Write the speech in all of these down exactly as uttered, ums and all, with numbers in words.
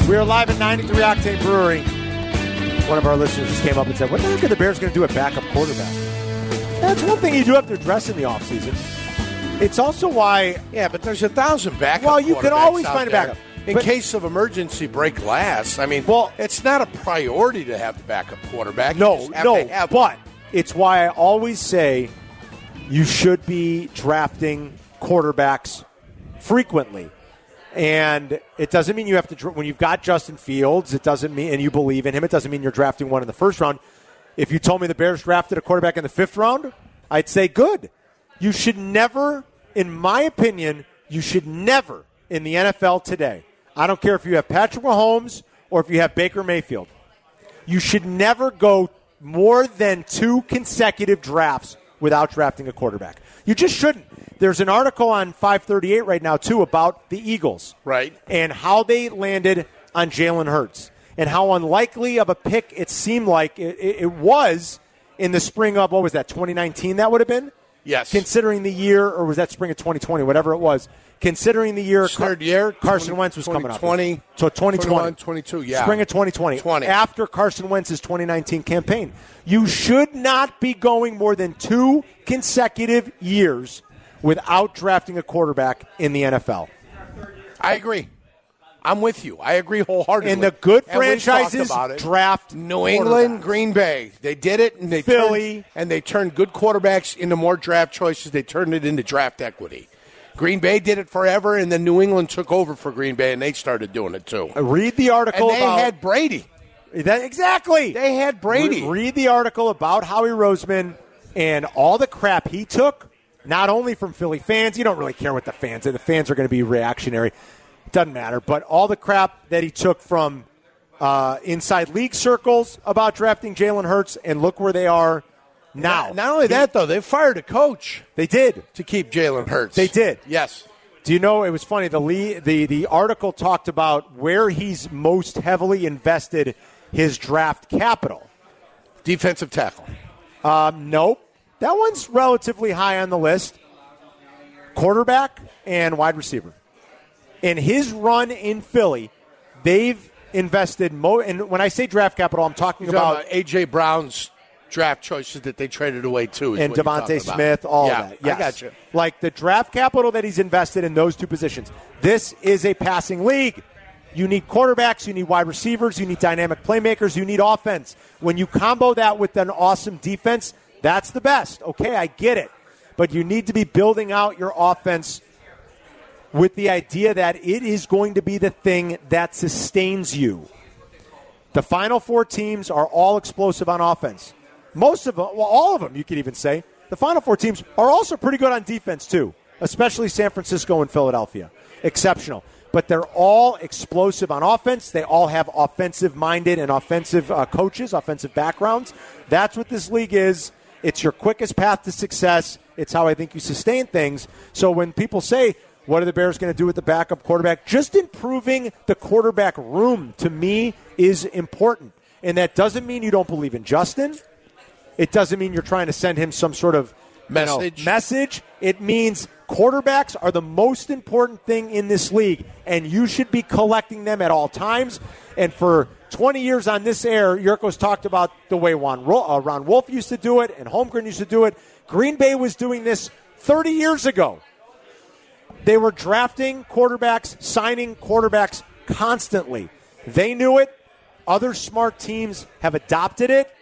We are live at ninety-three Octane Brewery. One of our listeners just came up and said, what the heck are the Bears going to do at backup quarterback? That's one thing you do have to address in the offseason. It's also why... Yeah, but there's a thousand backup Well, you can always out find a there. backup. In But- case of emergency, break glass. I mean, Well- it's not a priority to have the backup quarterback. You No, just have no, to have but it's why I always say you should be drafting quarterbacks frequently. And it doesn't mean you have to, dr- when you've got Justin Fields, it doesn't mean, and you believe in him, it doesn't mean you're drafting one in the first round. If you told me the Bears drafted a quarterback in the fifth round, I'd say good. You should never, in my opinion, you should never in the N F L today, I don't care if you have Patrick Mahomes or if you have Baker Mayfield, you should never go more than two consecutive drafts without drafting a quarterback. You just shouldn't. There's an article on five thirty-eight right now, too, about the Eagles. Right. And how they landed on Jalen Hurts. And how unlikely of a pick it seemed like it, it, it was in the spring of, what was that, twenty nineteen that would have been? Yes. Considering the year, or was that spring of twenty twenty, whatever it was. Considering the year, Third year, Carson twenty, Wentz was coming up. twenty, So twenty twenty. twenty-one, twenty-two, yeah. Spring of twenty twenty. twenty. After Carson Wentz's twenty nineteen campaign. You should not be going more than two consecutive years without drafting a quarterback in the N F L. I agree. I'm with you. I agree wholeheartedly. And the good And we've talked franchises about it. draft New England, quarterbacks. Green Bay. They did it, and they Philly. turned, and they turned good quarterbacks into more draft choices. They turned it into draft equity. Green Bay did it forever, and then New England took over for Green Bay, and they started doing it too. Read the article And they about had Brady. that, exactly. They had Brady. Re- read the article about Howie Roseman and all the crap he took, not only from Philly fans. You don't really care what the fans are. The fans are going to be reactionary. Doesn't matter. But all the crap that he took from uh, inside league circles about drafting Jalen Hurts, and look where they are now. Not, not only that, though, they fired a coach They did. to keep Jalen Hurts. They did. Yes. Do you know, it was funny, the, le- the the article talked about where he's most heavily invested his draft capital. Defensive tackle. Um, nope. That one's relatively high on the list. Quarterback and wide receiver. In his run in Philly, they've invested mo- and when I say draft capital, I'm talking You're about, talking about A J. Brown's draft choices that they traded away too. is and what you're Devontae talking about. Smith, all yeah, of that. Yes. I got you. Like the draft capital that he's invested in those two positions. This is a passing league. You need quarterbacks, you need wide receivers, you need dynamic playmakers, you need offense. When you combo that with an awesome defense, that's the best. Okay, I get it. But you need to be building out your offense with the idea that it is going to be the thing that sustains you. The final four teams are all explosive on offense. Most of them, well, all of them, you could even say. The final four teams are also pretty good on defense, too, especially San Francisco and Philadelphia. Exceptional. But they're all explosive on offense. They all have offensive-minded and offensive uh, coaches, offensive backgrounds. That's what this league is. It's your quickest path to success. It's how I think you sustain things. So when people say, what are the Bears going to do with the backup quarterback? Just improving the quarterback room, to me, is important. And that doesn't mean you don't believe in Justin. It doesn't mean you're trying to send him some sort of Message. You know, message. It means quarterbacks are the most important thing in this league, and you should be collecting them at all times. And for twenty years on this air, Yurko's talked about the way Ron, uh, Ron Wolf used to do it and Holmgren used to do it. Green Bay was doing this thirty years ago. They were drafting quarterbacks, signing quarterbacks constantly. They knew it. Other smart teams have adopted it.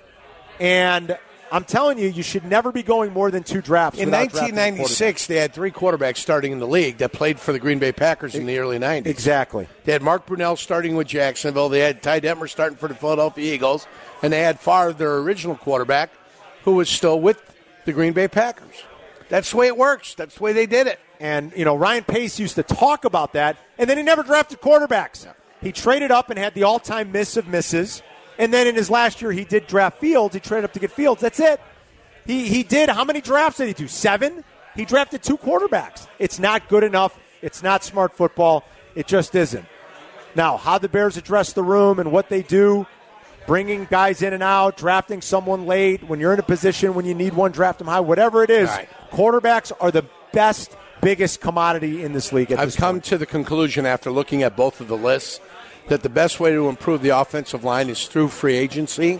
And I'm telling you, you should never be going more than two drafts. In nineteen ninety-six, they had three quarterbacks starting in the league that played for the Green Bay Packers in the early nineties. Exactly. They had Mark Brunell starting with Jacksonville. They had Ty Detmer starting for the Philadelphia Eagles. And they had Favre, their original quarterback, who was still with the Green Bay Packers. That's the way it works. That's the way they did it. And, you know, Ryan Pace used to talk about that, and then he never drafted quarterbacks. Yeah. He traded up and had the all-time miss of misses. And then in his last year, he did draft Fields. He traded up to get Fields. That's it. He he did. How many drafts did he do? Seven? He drafted two quarterbacks. It's not good enough. It's not smart football. It just isn't. Now, how the Bears address the room and what they do, bringing guys in and out, drafting someone late, when you're in a position when you need one, draft them high, whatever it is, right. Quarterbacks are the best, biggest commodity in this league at I've this come point. to the conclusion after looking at both of the lists that the best way to improve the offensive line is through free agency.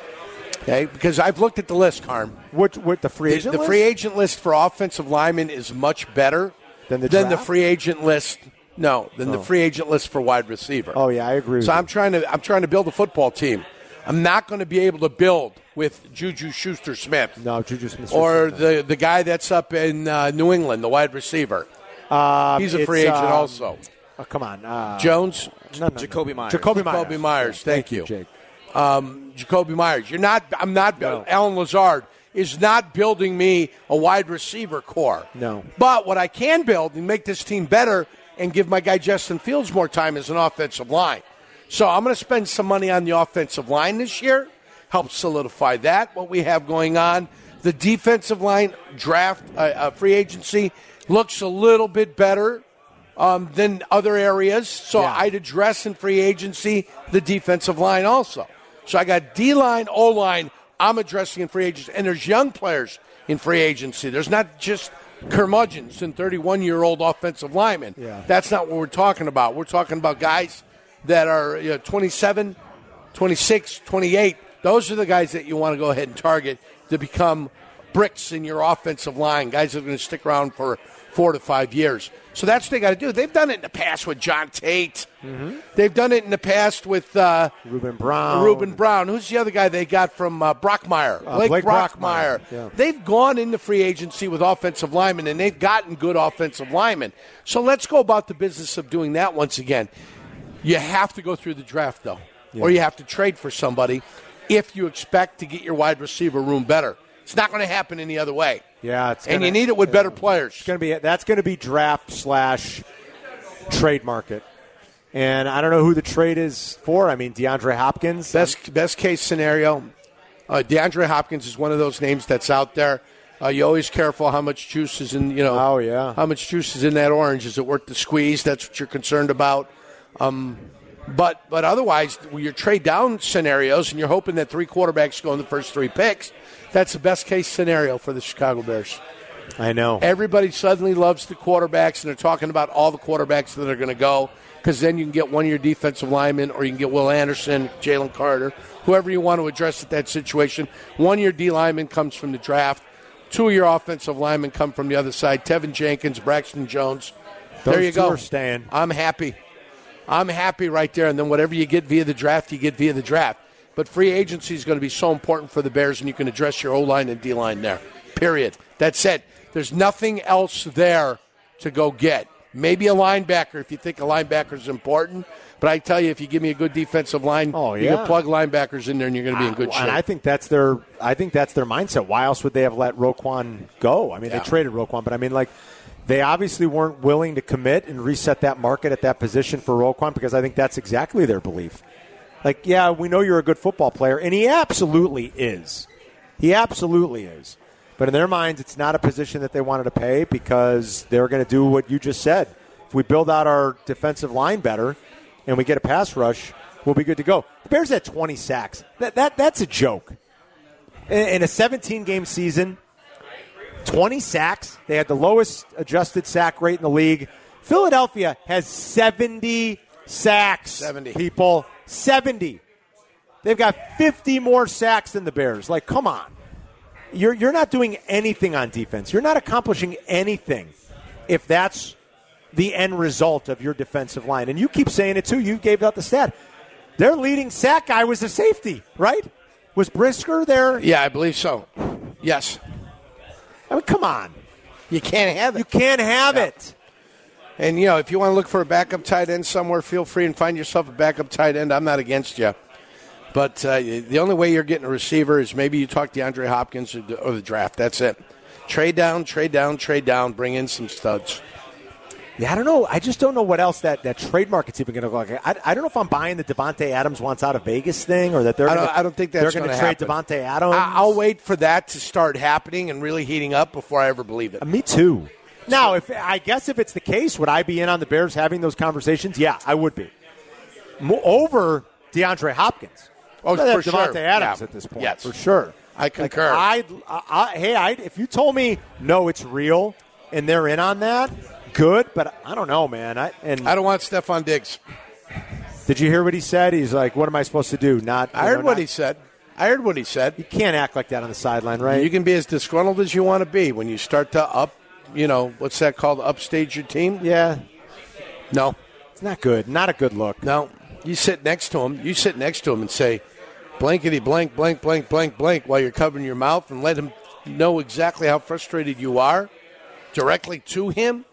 Okay, because I've looked at the list, Carm. What, what the free agent the, the list? free agent list for offensive linemen is much better than the, than the draft? free agent list. No, than oh. the free agent list for wide receiver. Oh yeah, I agree. With so you. I'm trying to I'm trying to build a football team. I'm not going to be able to build with Juju Schuster-Smith. No, Juju Smith. Or the the guy that's up in uh, New England, the wide receiver. Um, He's a free agent um, also. Oh, come on, uh, Jones, no, no, Jacoby no. Myers. Jacoby Myers. Jacoby Myers. Yeah, Thank, you, Jake. Um, Jacoby Myers. You're not. I'm not. No. Alan Lazard is not building me a wide receiver core. No. But what I can build and make this team better and give my guy Justin Fields more time is an offensive line. So I'm going to spend some money on the offensive line this year. Help solidify that. What we have going on. The defensive line draft, uh, uh, free agency looks a little bit better um, than other areas. So Yeah. I'd address in free agency the defensive line also. So I got D-line, O-line, I'm addressing in free agency. And there's young players in free agency. There's not just curmudgeons and thirty-one-year-old offensive linemen. Yeah. That's not what we're talking about. We're talking about guys that are you know, twenty-seven, twenty-six, twenty-eight. Those are the guys that you want to go ahead and target to become bricks in your offensive line, guys that are going to stick around for four to five years. So that's what they got to do. They've done it in the past with John Tate. Mm-hmm. They've done it in the past with uh, Reuben Brown. Reuben Brown. Who's the other guy they got from uh, Brockmeyer? Uh, Blake, Blake Brockmeyer. Brockmeyer. Yeah. They've gone into free agency with offensive linemen, and they've gotten good offensive linemen. So let's go about the business of doing that once again. You have to go through the draft, though, Yeah. or you have to trade for somebody if you expect to get your wide receiver room better. It's not going to happen any other way. Yeah, it's and gonna, you need it with better players. It's going to be that's going to be draft slash trade market, and I don't know who the trade is for. I mean, DeAndre Hopkins. Best best case scenario, uh, DeAndre Hopkins is one of those names that's out there. Uh, you're always careful how much juice is in you know. Oh yeah. How much juice is in that orange? Is it worth the squeeze? That's what you're concerned about. Um, but but otherwise, your trade down scenarios, and you're hoping that three quarterbacks go in the first three picks. That's the best case scenario for the Chicago Bears. I know. Everybody suddenly loves the quarterbacks, and they're talking about all the quarterbacks that are going to go, because then you can get one of your defensive linemen, or you can get Will Anderson, Jalen Carter, whoever you want to address at that situation. One of your D linemen comes from the draft. Two of your offensive linemen come from the other side. Tevin Jenkins, Braxton Jones. Those there you two go. are staying. I'm happy. I'm happy right there. And then whatever you get via the draft, you get via the draft. But free agency is going to be so important for the Bears, and you can address your O-line and D-line there. Period. That's it. There's nothing else there to go get. Maybe a linebacker if you think a linebacker is important. But I tell you, if you give me a good defensive line, oh, you yeah. can plug linebackers in there, and you're going to be in good uh, shape. And I think that's their. I think that's their mindset. Why else would they have let Roquan go? I mean, Yeah. they traded Roquan, but I mean, like, they obviously weren't willing to commit and reset that market at that position for Roquan, because I think that's exactly their belief. Like, yeah, we know you're a good football player, and he absolutely is. He absolutely is. But in their minds, it's not a position that they wanted to pay, because they're going to do what you just said. If we build out our defensive line better and we get a pass rush, we'll be good to go. The Bears had twenty sacks. That that That's a joke. In, in a seventeen-game season, twenty sacks. They had the lowest adjusted sack rate in the league. Philadelphia has seventy sacks. seventy. People. seventy. They've got fifty more sacks than the Bears. Like, come on. You're you're not doing anything on defense. You're not accomplishing anything if that's the end result of your defensive line. And you keep saying it, too. You gave out the stat. Their leading sack guy was a safety, right? Was Brisker there? Yeah, I believe so. Yes. I mean, come on. You can't have it. You can't have Yeah. it. And, you know, if you want to look for a backup tight end somewhere, feel free and find yourself a backup tight end. I'm not against you. But uh, the only way you're getting a receiver is maybe you talk DeAndre Hopkins or the, or the draft. That's it. Trade down, trade down, trade down, bring in some studs. Yeah, I don't know. I just don't know what else that, that trade market's even going to look like. I, I don't know if I'm buying the Devontae Adams wants out of Vegas thing, or that they're I don't, gonna, I don't think that's they're going to trade happen. Devontae Adams. I, I'll wait for that to start happening and really heating up before I ever believe it. Uh, me too. Now, if I guess if it's the case, would I be in on the Bears having those conversations? Yeah, I would be. Mo- over DeAndre Hopkins. Oh, I'd have for Devontae sure. Adams Yeah. at this point, Yes. for sure. I concur. Like, I'd, I, I, hey, I'd, if you told me no, it's real, and they're in on that, good. But I don't know, man. I and I don't want Stephon Diggs. Did you hear what he said? He's like, what am I supposed to do? Not. I heard know, what not, he said. I heard what he said. You can't act like that on the sideline, right? You can be as disgruntled as you want to be when you start to up, you know, what's that called, upstage your team? Yeah. No. It's not good. Not a good look. No. You sit next to him. You sit next to him and say, blankety blank, blank, blank, blank, blank, while you're covering your mouth, and let him know exactly how frustrated you are directly to him.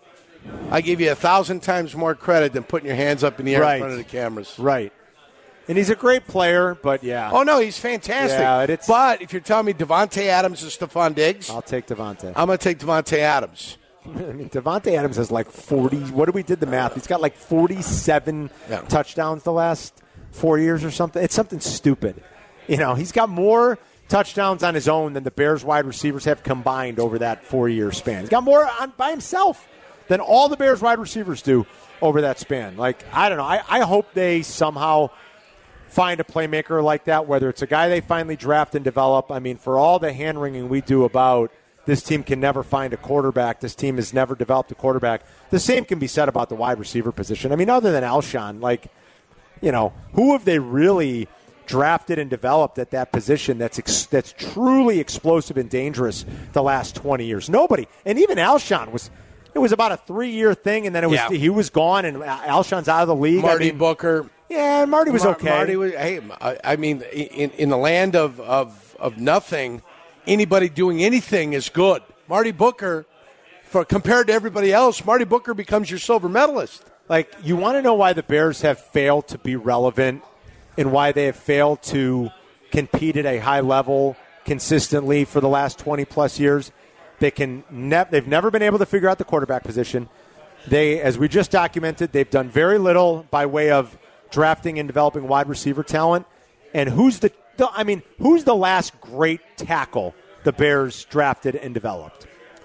I give you a thousand times more credit than putting your hands up in the air right. in front of the cameras. Right. And he's a great player, but yeah. Oh, no, he's fantastic. Yeah, it's, but if you're telling me Devontae Adams is Stephon Diggs, I'll take Devontae. I'm going to take Devontae Adams. I mean, Devontae Adams has like forty. What did we did the math? He's got like forty-seven yeah. touchdowns the last four years or something. It's something stupid. You know, he's got more touchdowns on his own than the Bears wide receivers have combined over that four-year span. He's got more on by himself than all the Bears wide receivers do over that span. Like, I don't know. I, I hope they somehow find a playmaker like that, whether it's a guy they finally draft and develop. I mean, for all the hand-wringing we do about this team can never find a quarterback, this team has never developed a quarterback, the same can be said about the wide receiver position. I mean, other than Alshon, like, you know, who have they really drafted and developed at that position that's ex- that's truly explosive and dangerous the last twenty years? Nobody. And even Alshon was – it was about a three-year thing, and then it was yeah. he was gone, and Alshon's out of the league. Marty I mean, Booker. Yeah, Marty was Mar- okay. Marty was, hey, I, I mean, in, in the land of, of, of nothing, anybody doing anything is good. Marty Booker, for compared to everybody else, Marty Booker becomes your silver medalist. Like, you want to know why the Bears have failed to be relevant and why they have failed to compete at a high level consistently for the last twenty-plus years? They can ne- they've never been able to figure out the quarterback position. They, as we just documented, they've done very little by way of drafting and developing wide receiver talent. And who's the, the I mean, who's the last great tackle the Bears drafted and developed?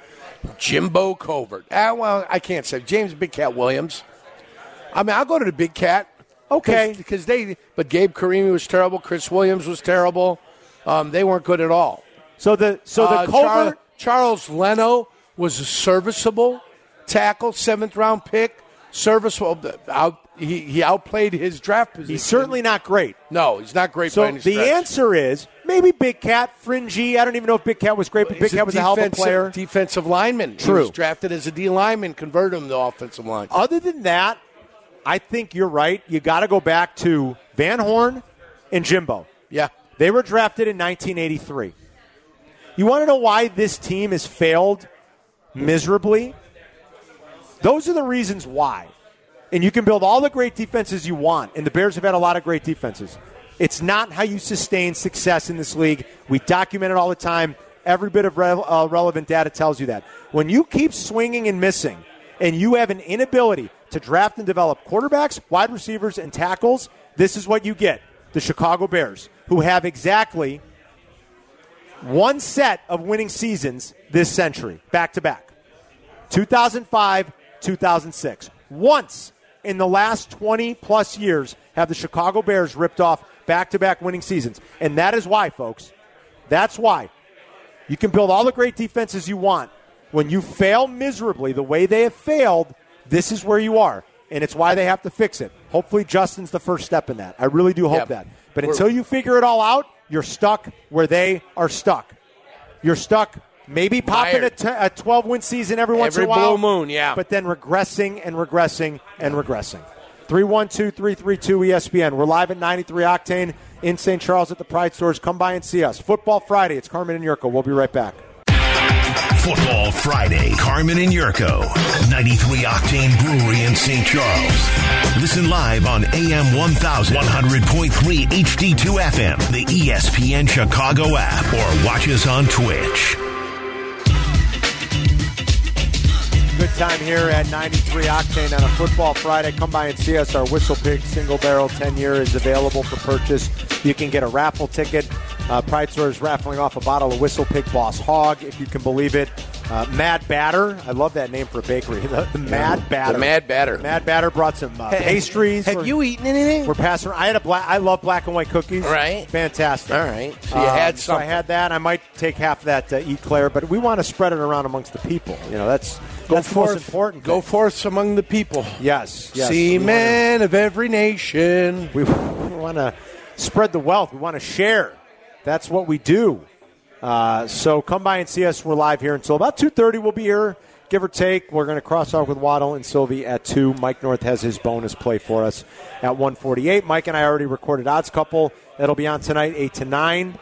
Jimbo Covert. Ah, well, I can't say. James Big Cat Williams. I mean, I'll go to the Big Cat. Okay. Because they, but Gabe Karimi was terrible. Chris Williams was terrible. Um, they weren't good at all. So the so the uh, Covert. Char- Charles Leno was a serviceable tackle, seventh round pick, serviceable. Out, he, he outplayed his draft position. He's certainly not great. No, he's not great. So by any the stretch. answer is maybe Big Cat, fringy. I don't even know if Big Cat was great, but Big He's Cat was a hell of a player. Defensive lineman. True. He was drafted as a D lineman, converted him to offensive line. Other than that, I think you're right. You got to go back to Van Horn and Jimbo. Yeah. They were drafted in nineteen eighty-three. You want to know why this team has failed miserably? Those are the reasons why. And you can build all the great defenses you want, and the Bears have had a lot of great defenses. It's not how you sustain success in this league. We document it all the time. Every bit of re- uh, relevant data tells you that. When you keep swinging and missing, and you have an inability to draft and develop quarterbacks, wide receivers, and tackles, this is what you get. The Chicago Bears, who have exactly one set of winning seasons this century, back-to-back. two thousand five, two thousand six. Once in the last twenty-plus years have the Chicago Bears ripped off back-to-back winning seasons. And that is why, folks. That's why. You can build all the great defenses you want. When you fail miserably the way they have failed, this is where you are. And it's why they have to fix it. Hopefully Justin's the first step in that. I really do hope yep. that. But until you figure it all out, you're stuck where they are stuck. You're stuck maybe popping a, t- a twelve-win season every once every in a while. Every blue moon, yeah. But then regressing and regressing and regressing. three one two, three three two, E S P N. We're live at ninety-three Octane in Saint Charles at the Pride Stores. Come by and see us. Football Friday. It's Carmen and Yurko. We'll be right back. Football Friday. Carmen and Yurko. ninety-three Octane Brewery in Saint Charles. Listen live on A M one thousand, one hundred point three H D two F M, the E S P N Chicago app, or watch us on Twitch. Good time here at ninety-three Octane on a Football Friday. Come by and see us. Our Whistle Pig Single Barrel ten-year is available for purchase. You can get a raffle ticket. Uh, Pride Store is raffling off a bottle of Whistle Pig Boss Hog, if you can believe it. Uh, Mad Batter. I love that name for a bakery. The, the Mad Batter. The Mad Batter. Mad Batter brought some uh, pastries. Have we're, you eaten anything? We're passing. I had a black. I love black and white cookies. Right. Fantastic. All right. So you um, had so something. I had that. I might take half of that to eat Claire, but we want to spread it around amongst the people. You know, that's Go That's the forth, most important Go thing. forth among the people. Yes. yes. See We men of every nation. We want to spread the wealth. We want to share. That's what we do. Uh, so come by and see us. We're live here until about two thirty. We'll be here, give or take. We're going to cross off with Waddle and Sylvie at two. Mike North has his bonus play for us at one forty-eight. Mike and I already recorded Odds Couple. That'll be on tonight, eight to nine.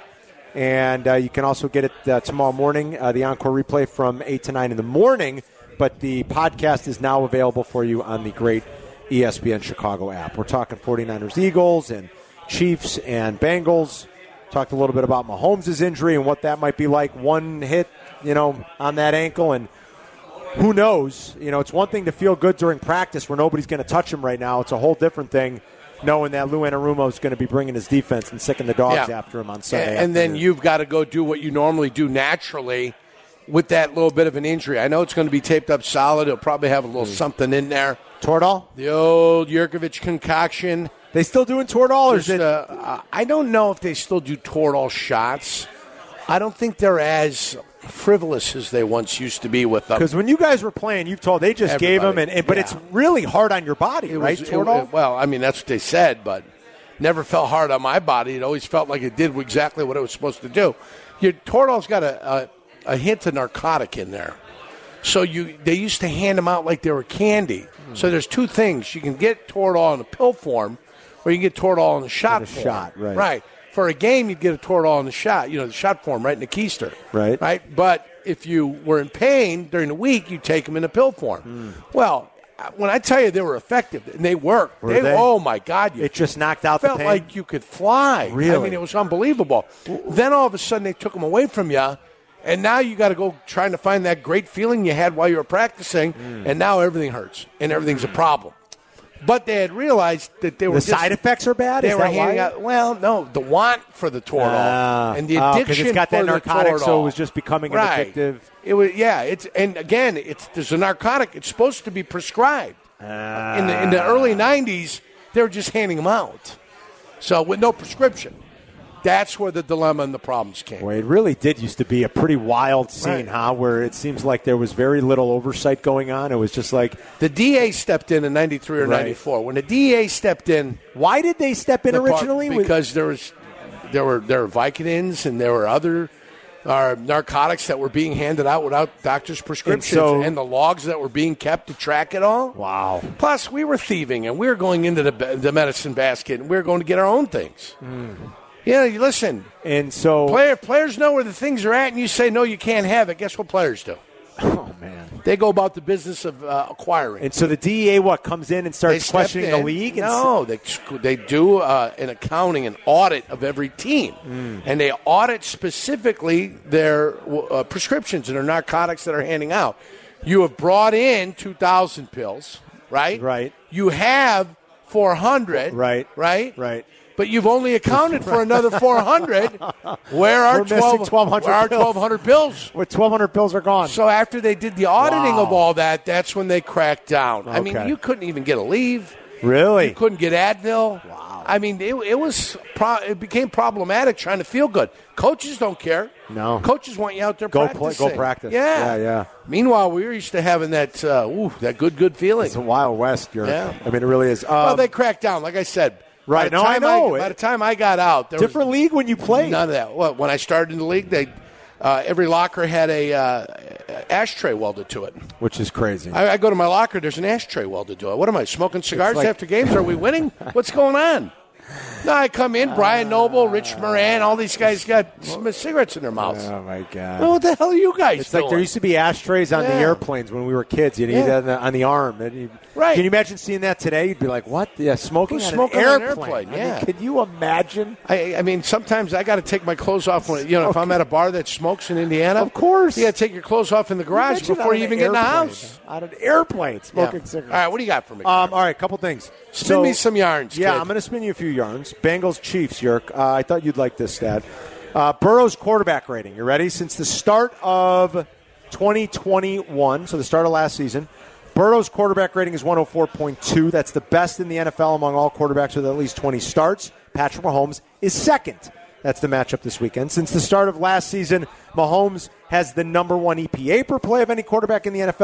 And uh, you can also get it uh, tomorrow morning, uh, the encore replay from eight to nine in the morning. But the podcast is now available for you on the great E S P N Chicago app. We're talking 49ers, Eagles, and Chiefs and Bengals. Talked a little bit about Mahomes' injury and what that might be like. One hit, you know, on that ankle, and who knows? You know, it's one thing to feel good during practice where nobody's going to touch him right now. It's a whole different thing knowing that Lou Anarumo is going to be bringing his defense and sicking the dogs Yeah. after him on Sunday. And, and then afternoon. you've got to go do what you normally do naturally with that little bit of an injury. I know it's going to be taped up solid. It'll probably have a little something in there. Toradol? The old Yurkovich concoction. They still doing Toradol? Or is Just, it? uh, I don't know if they still do Toradol shots. I don't think they're as frivolous as they once used to be with them. Because when you guys were playing, you've told they just gave them, and, and but Yeah. it's really hard on your body, It right? was- it- Toradol? it- well, I mean, that's what they said, but never felt hard on my body. It always felt like it did exactly what it was supposed to do. Your Toradol's got a, a, a hint of narcotic in there. So you they used to hand them out like they were candy. Hmm. So there's two things. You can get Toradol in a pill form, or you can get Toradol in a shot In a form. shot, right. Right. For a game, you'd get a Toradol in the shot, you know, the shot form right in the keister. Right. Right. But if you were in pain during the week, you take them in a pill form. Hmm. Well, when I tell you they were effective, and they worked. Were they? Oh, my God. You It just knocked out the felt pain? like you could fly. Really? I mean, it was unbelievable. Then all of a sudden they took them away from you, and now you got to go trying to find that great feeling you had while you were practicing, Hmm. and now everything hurts, and everything's a problem. But they had realized that they were The just, side effects are bad? They Is were that handing why? out. Well, no, the want for the Toradol Ah. and the Oh, 'cause addiction it's got that for the narcotic, so it Toradol. was just becoming an right. addictive- It was, yeah. It's and again, it's there's a narcotic. It's supposed to be prescribed. Ah. In the in the early nineties, they were just handing them out, so with no prescription. That's where the dilemma and the problems came. Well, it really did used to be a pretty wild scene, Right. huh? Where it seems like there was very little oversight going on. It was just like, The D A stepped in in ninety-three or Right. ninety-four. When the D A stepped in, why did they step in the part- originally? With- because there was there were there were Vicodins and there were other uh, narcotics that were being handed out without doctor's prescriptions, so- and the logs that were being kept to track it all. Wow. Plus, we were thieving, and we were going into the, the medicine basket, and we were going to get our own things. Yeah, you listen. And so, Player, players know where the things are at, and you say, no, you can't have it. Guess what players do? oh man. They go about the business of uh, acquiring. And so the D E A what comes in and They starts stepped questioning the in. league? And No, they they do uh, an accounting, an audit of every team, Mm. and they audit specifically their uh, prescriptions and their narcotics that are handing out. You have brought in two thousand pills, right? Right. You have four hundred, Right. Right. Right. But you've only accounted for another four hundred. Where are We're missing twelve? twelve hundred Where are pills. twelve hundred pills? What twelve hundred pills are gone? So after they did the auditing Wow. of all that, that's when they cracked down. I mean, Okay. you couldn't even get a leave. really? You couldn't get Advil. Wow. I mean, it, it was pro- it became problematic trying to feel good. Coaches don't care. No. Coaches want you out there Go play- practicing. go practice. Yeah, Yeah, yeah. Meanwhile, we were used to having that uh, ooh, that good, good feeling. It's a Wild West. You're, Yeah. I mean, it really is. Um, well, they cracked down, like I said. Right. By the No, I time know. by the time I got out, there different was league when you played. none of that. Well, when I started in the league, they uh, every locker had a uh, ashtray welded to it. Which is crazy. I, I go to my locker. There's an ashtray welded to it. What am I smoking cigars like- after games? Are we winning? What's going on? No, I come in. Brian Noble, Rich Moran, all these guys got some cigarettes in their mouths. Oh, my God. Well, what the hell are you guys It's doing? like there used to be ashtrays on the Yeah. airplanes when we were kids. You know, Yeah. on, the, on the arm. And you- Right. Can you imagine seeing that today? You'd be like, what? Yeah, smoking, Who's on, smoking an on an airplane. airplane? I Yeah. mean, could you imagine? I, I mean, sometimes I got to take my clothes off when you know if I'm at a bar that smokes in Indiana. Of course. you got to take your clothes off in the garage Imagine before on you an even get in the airplane. house. On an airplane, Yeah. smoking cigarettes. All right, what do you got for me? Um, all right, couple things. Spin So- me some yarns. Yeah, kid. I'm going to spin you a few yarns. Bengals Chiefs, Yerk. Uh, I thought you'd like this stat. Uh, Burrow's quarterback rating. You ready? Since the start of twenty twenty-one, so the start of last season, Burrow's quarterback rating is one oh four point two. That's the best in the N F L among all quarterbacks with at least twenty starts. Patrick Mahomes is second. That's the matchup this weekend. Since the start of last season, Mahomes has the number one E P A per play of any quarterback in the N F L.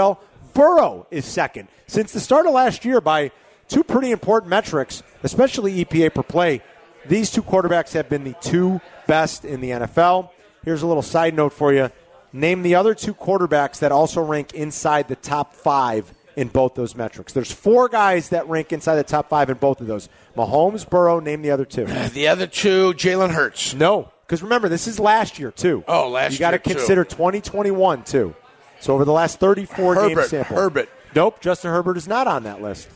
Burrow is second. Since the start of last year, by two pretty important metrics, especially E P A per play, these two quarterbacks have been the two best in the N F L. Here's a little side note for you. Name the other two quarterbacks that also rank inside the top five in both those metrics. There's four guys that rank inside the top five in both of those. Mahomes, Burrow, name the other two. The other two, Jalen Hurts. No, because remember, this is last year, too. Oh, last year, You got to consider too. twenty twenty-one, too. So over the last thirty-four Herbert, game sample. Herbert. Nope, Justin Herbert is not on that list.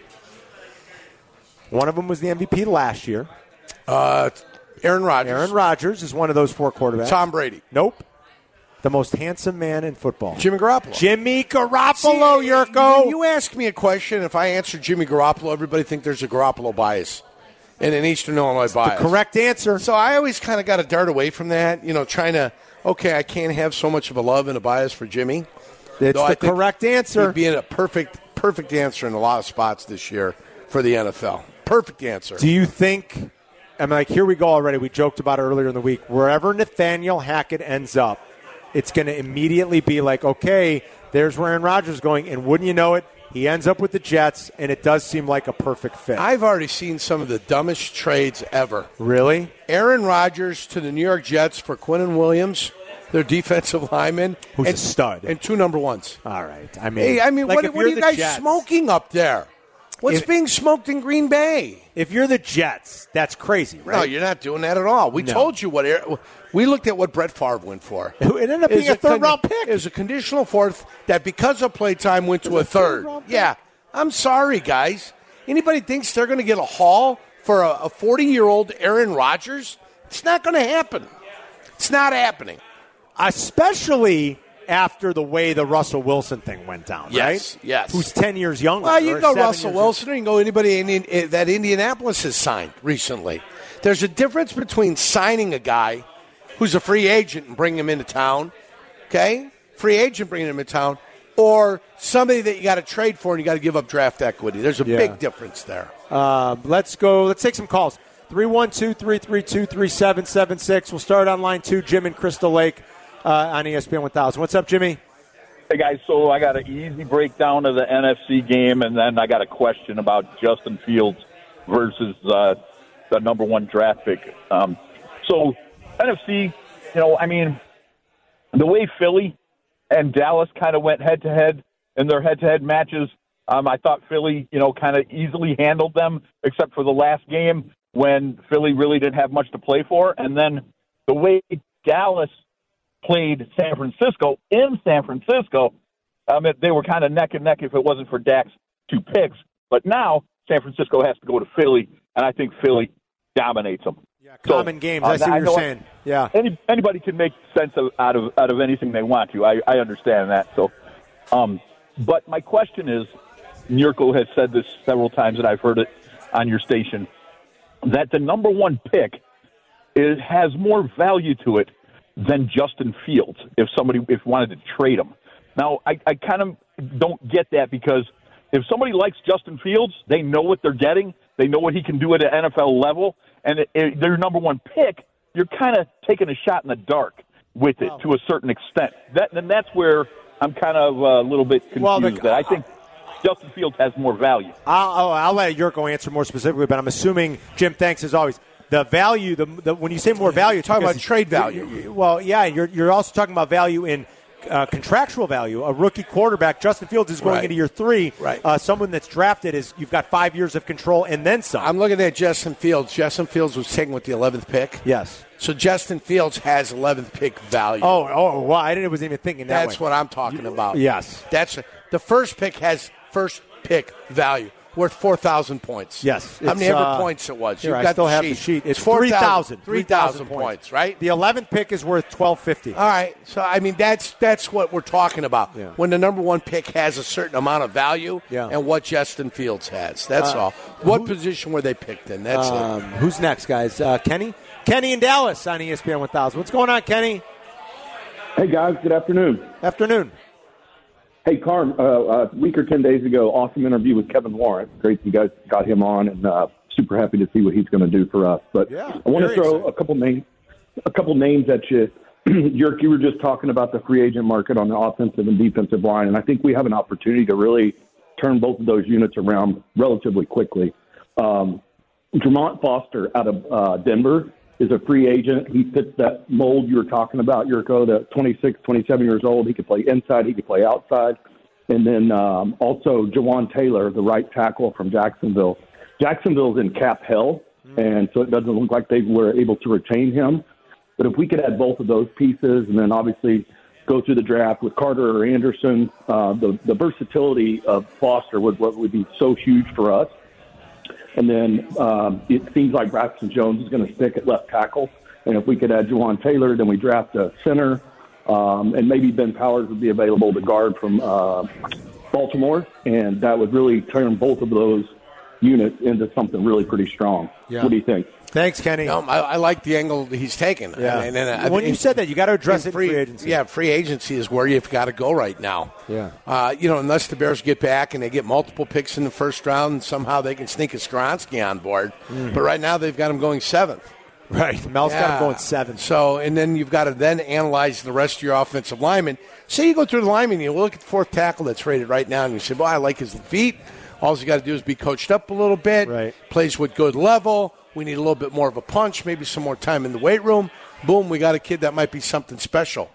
One of them was the M V P last year. Uh, Aaron Rodgers. Aaron Rodgers is one of those four quarterbacks. Tom Brady. Nope. The most handsome man in football. Jimmy Garoppolo. Jimmy Garoppolo, See, Yurko. When you ask me a question, if I answer Jimmy Garoppolo, everybody think there's a Garoppolo bias and an Eastern Illinois bias. The correct answer. So I always kind of got to dart away from that, you know, trying to, okay, I can't have so much of a love and a bias for Jimmy. It's Though the I think correct answer. He'd be in a perfect, perfect answer in a lot of spots this year for the N F L. Perfect answer. Do you think, I'm like, here we go already. We joked about it earlier in the week. Wherever Nathaniel Hackett ends up, it's going to immediately be like, okay, there's where Aaron Rodgers is going. And wouldn't you know it, he ends up with the Jets, and it does seem like a perfect fit. I've already seen some of the dumbest trades ever. Really? Aaron Rodgers to the New York Jets for Quinnen Williams, their defensive lineman. Who's and, a stud. And two number ones. All right. I mean, Hey, I mean, like what, if what are you're you the guys Jets, smoking up there? What's If- being smoked in Green Bay? If you're the Jets, that's crazy, right? No, you're not doing that at all. We No. told you what Aaron, we looked at what Brett Favre went for. It ended up being It was a third con- round pick. It was a conditional fourth that because of playtime went to a third. round pick. Yeah, I'm sorry, guys. Anybody thinks they're going to get a haul for a forty-year-old Aaron Rodgers? It's not going to happen. It's not happening. Especially after the way the Russell Wilson thing went down, Yes, right? yes. Who's ten years younger. Well, you or can go seven Russell years Wilson, or you can go anybody in, in, that Indianapolis has signed recently. There's a difference between signing a guy who's a free agent and bringing him into town, okay? Free agent bringing him into town, or somebody that you got to trade for and you got to give up draft equity. There's a Yeah. big difference there. Um, let's go. Let's take some calls. three one two, three three two, three seven seven six. We'll start on line two. Jim in Crystal Lake uh, on E S P N one thousand. What's up, Jimmy? Hey, guys, so I got an easy breakdown of the N F C game, and then I got a question about Justin Fields versus uh, the number one draft pick. Um, so, N F C, you know, I mean, the way Philly and Dallas kind of went head-to-head in their head-to-head matches, um, I thought Philly, you know, kind of easily handled them, except for the last game when Philly really didn't have much to play for. And then the way Dallas played San Francisco in San Francisco, um, it, they were kind of neck and neck if it wasn't for Dak's two picks. But now San Francisco has to go to Philly, and I think Philly dominates them. Yeah, common so, games. uh, I see what I you're know saying. Yeah. Any, anybody can make sense of, out of out of anything they want to. I, I understand that. So, um, but my question is, Yurko has said this several times, and I've heard it on your station, that the number one pick is, has more value to it than Justin Fields if somebody if wanted to trade him. Now, I, I kind of don't get that because if somebody likes Justin Fields, they know what they're getting. They know what he can do at an N F L level. And it, it, their number one pick, you're kind of taking a shot in the dark with it to a certain extent. That, and that's where I'm kind of a little bit confused. Well, the- that I think Justin Fields has more value. I'll, I'll let Yurko answer more specifically, but I'm assuming, Jim, thanks as always. The value, the, the when you say more value, Talking because- about trade value. you- you- Well, yeah, you're you're also talking about value in uh, contractual value. A rookie quarterback, Justin Fields, is going Right. into year three. Right. Uh, someone that's drafted is you've got five years of control and then some. I'm looking at Justin Fields. Justin Fields was taken with the eleventh pick. yes. So Justin Fields has eleventh pick value. Oh, oh, well, I didn't wasn't even thinking that That's way. what I'm talking about. Yes. That's the first pick has first pick value worth four thousand points. Yes. How many It's, ever uh, points it was? Here, You've I got still the have sheet. the sheet. It's four three thousand. three thousand points, right? The eleventh pick is worth twelve fifty. All right. So, I mean, that's that's what we're talking about. Yeah. When the number one pick has a certain amount of value Yeah. and what Justin Fields has. That's Uh, all. What position were they picked in? That's Um, it. who's next, guys? Uh, Kenny? Kenny in Dallas on E S P N one thousand. What's going on, Kenny? Hey, guys. Good afternoon. Afternoon. Hey, Carm, uh, a week or ten days ago, awesome interview with Kevin Warren. Great you guys got him on, and uh, super happy to see what he's going to do for us. But Yeah, I want to very throw exciting. a couple names, a couple names at you. Yerk, you were just talking about the free agent market on the offensive and defensive line, and I think we have an opportunity to really turn both of those units around relatively quickly. Um, Jermont Foster out of uh, Denver is a free agent. He fits that mold you were talking about, Yurko, the twenty-six, twenty-seven years old. He could play inside. He could play outside. And then um, also Jawan Taylor, the right tackle from Jacksonville. Jacksonville's in cap hell, and so it doesn't look like they were able to retain him. But if we could add both of those pieces and then obviously go through the draft with Carter or Anderson, uh, the, the versatility of Foster would, would be so huge for us. And then um, it seems like Braxton Jones is going to stick at left tackle. And if we could add Jawan Taylor, then we draft a center. Um, and maybe Ben Powers would be available to guard from uh, Baltimore. And that would really turn both of those units into something really pretty strong. Yeah. What do you think? Thanks, Kenny. No, I, I like the angle that he's taken. Yeah. And, and, and, when you in, said that, you got to address in it free, in free agency. Yeah, free agency is where you've got to go right now. Yeah. Uh, you know, unless the Bears get back and they get multiple picks in the first round, and somehow they can sneak a Skoronski on board. Mm. But right now they've got him going seventh. Right. Mel's yeah. got him going seventh. So, and then you've got to then analyze the rest of your offensive linemen. Say you go through the linemen, you look at the fourth tackle that's rated right now, and you say, well, I like his feet. All you got to do is be coached up a little bit. Right. Plays with good level. We need a little bit more of a punch, maybe some more time in the weight room. Boom, we got a kid that might be something special.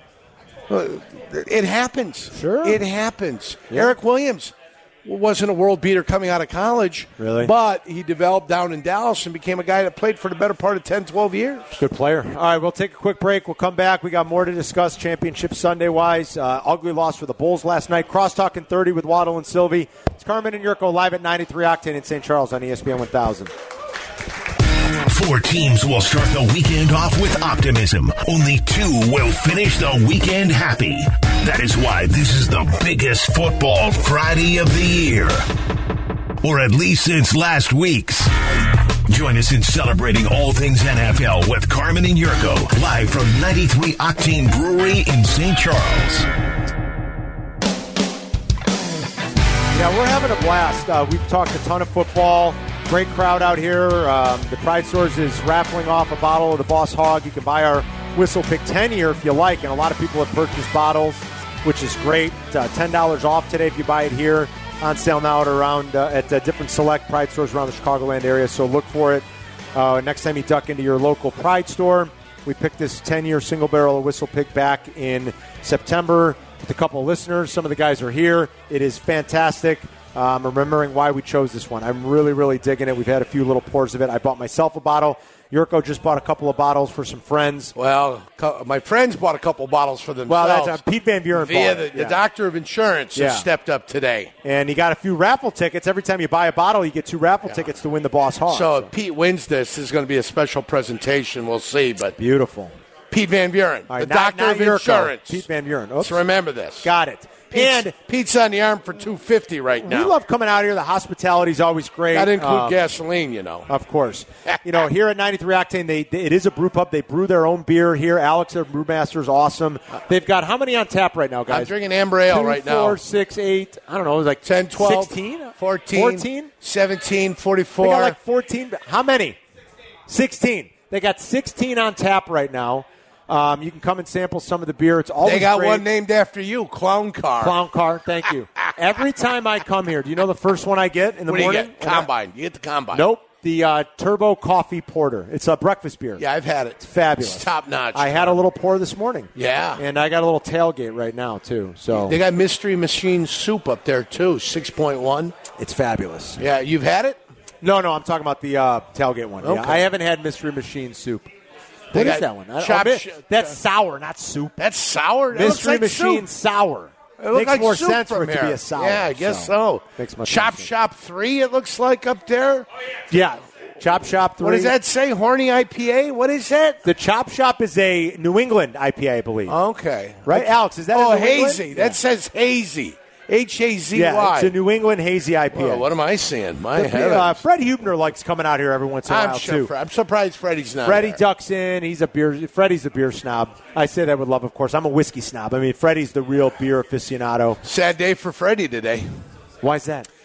It happens. Sure. It happens. Yeah. Eric Williams wasn't a world beater coming out of college. Really? But he developed down in Dallas and became a guy that played for the better part of ten, twelve years. Good player. All right, we'll take a quick break. We'll come back. We got more to discuss championship Sunday-wise. Uh, ugly loss for the Bulls last night. Crosstalk in thirty with Waddle and Sylvie. It's Carmen and Yurko live at ninety-three Octane in Saint Charles on E S P N one thousand. Four teams will start the weekend off with optimism. Only two will finish the weekend happy. That is why this is the biggest football Friday of the year. Or at least since last week's. Join us in celebrating all things N F L with Carmen and Yurko, live from ninety-three Octane Brewery in Saint Charles. Yeah, we're having a blast. Uh, we've talked a ton of football. Great crowd out here. Um, the Pride Stores is raffling off a bottle of the Boss Hog. You can buy our Whistle Pick ten year if you like, and a lot of people have purchased bottles, which is great. Uh, ten dollars off today if you buy it here. On sale now at around uh, at uh, different select Pride Stores around the Chicagoland area, so look for it uh, next time you duck into your local Pride store. We picked this ten year single barrel of Whistle Pick back in September with a couple of listeners. Some of the guys are here. It is fantastic. Um, remembering why we chose this one. I'm really, really digging it. We've had a few little pours of it. I bought myself a bottle. Yurko just bought a couple of bottles for some friends. Well, co- my friends bought a couple bottles for themselves. Well, that's uh, Pete Van Buren via bought the, it. the Yeah. doctor of insurance Yeah. has stepped up today. And he got a few raffle tickets. Every time you buy a bottle, you get two raffle yeah. tickets to win the Boss Hog. So, so if Pete wins this, this is going to be a special presentation. We'll see. But beautiful. Pete Van Buren, right, the not, doctor not of Yurko. insurance. Pete Van Buren. Oops. So remember this. Got it. Pete's, and Pete's on the arm for two hundred fifty dollars right now. We love coming out here. The hospitality is always great. Got to include um, gasoline, you know. Of course. You know, here at ninety-three Octane, they, they it is a brew pub. They brew their own beer here. Alex, their brewmaster, is awesome. They've got how many on tap right now, guys? I'm drinking Amber Ale Two, right four, now. four, six, eight. I don't know. It was like ten, twelve, sixteen? fourteen, fourteen? seventeen, forty-four. They got like fourteen. How many? sixteen. They got sixteen on tap right now. Um, you can come and sample some of the beer. It's always They got great. one named after you, Clown Car. Clown Car, thank you. Every time I come here, do you know the first one I get in the what do morning? you get? Combine. You get the Combine. Nope. The uh, Turbo Coffee Porter. It's a breakfast beer. Yeah, I've had it. It's fabulous. It's top notch. I had a little pour this morning. Yeah. And I got a little tailgate right now, too. So They got Mystery Machine Soup up there, too, six point one. It's fabulous. Yeah, you've had it? No, no, I'm talking about the uh, tailgate one. Okay. Yeah, I haven't had Mystery Machine Soup. They What is got that one? I- chop- I- sh- that's sour, not soup. That's sour? That Mystery looks like Machine soup. sour. It looks Makes like more soup sense from for it to here. be a sour. Yeah, I guess so. so. Makes much Chop more sense. Shop three, it looks like up there. Yeah. Chop Shop three. What does that say? Horny I P A? What is that? The Chop Shop is a New England I P A, I believe. Okay. Right, Alex? Is that Oh, a New England? hazy. That Yeah. says hazy. H A Z Y. Yeah, it's a New England hazy I P A. Well, what am I seeing? My The- heavens. uh, Fred Hubner likes coming out here every once in a I'm while, sure. too. Fre- I'm surprised Freddie's not Freddie there. ducks in. He's a beer. Freddie's a beer snob. I say that with love, of course. I'm a whiskey snob. I mean, Freddie's the real beer aficionado. Sad day for Freddie today. Why is that?